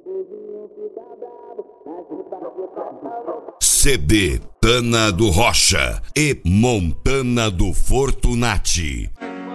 CD Tana do Rocha e Montana do Fortunati.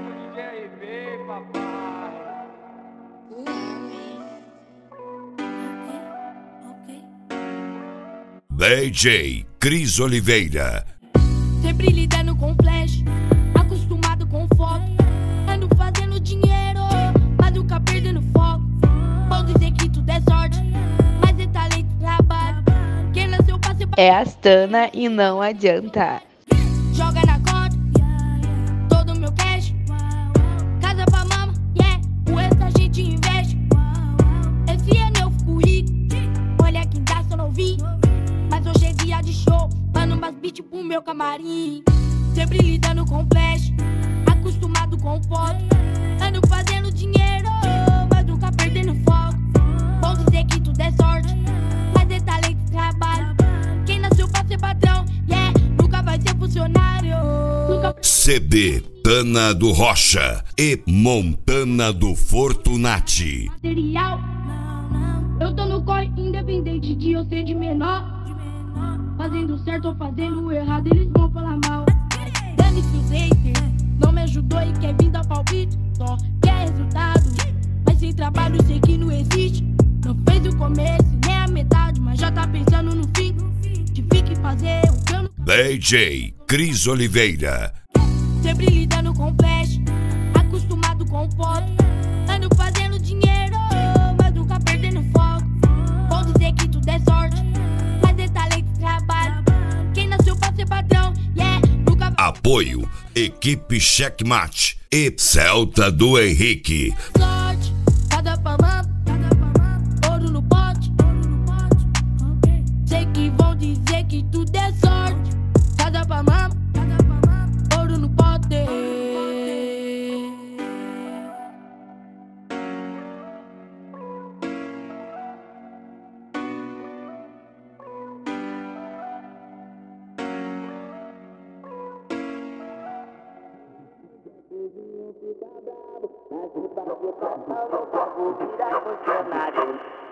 DJ Cris Oliveira. Sempre lidando com flash, acostumado com foto. Ando fazendo dinheiro, mas nunca perdendo foco. Vão dizer que tudo é sorte, mas é talento e trabalho. Quem nasceu pra ser... É as Tana e não adianta. Joga na conta, todo meu cash. Casa pra mama, yeah, o resto a gente investe. Esse ano eu fico rico, olha quem dá só novinho. Mas hoje é dia de show, mano, umas beat pro meu camarim. Sempre lidando com flash, acostumado com foto. Ando fazendo dinheiro, mas nunca perdendo foco. Vão dizer que tudo é sorte, mas é talento e trabalho. Quem nasceu pra ser patrão, yeah, nunca vai ser funcionário. CD Tana do Rocha e Montana do Fortunati. Material, eu tô no corre independente de eu ser de menor. Fazendo certo ou fazendo errado, eles vão falar mal. Dane-se os haters, não me ajudou e quer vir dar palpite. Só quer resultado, mas sem trabalho sei que não existe. Não fez o começo nem a metade, mas já tá pensando no fim. Tive que fazer o que eu não... DJ Cris Oliveira. Sempre lidando com flash, acostumado com foto. Ando fazendo dinheiro, mas nunca perdendo foco. Vão dizer que tudo é sorte, mas é talento e trabalho. Quem nasceu pra ser patrão, yeah, nunca... Apoio Equipe Checkmate e Celta do Henrique. Sorte, cada pamam, ouro no pote. Sei que vão dizer que tudo é sorte, cada pamam, ouro no pote. Fica bravo, mas se bater pra pau, eu vou virar funcionário.